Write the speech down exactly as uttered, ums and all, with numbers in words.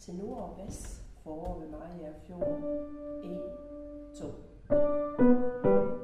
tenor og bas, forår ved Mariager Fjord, E to.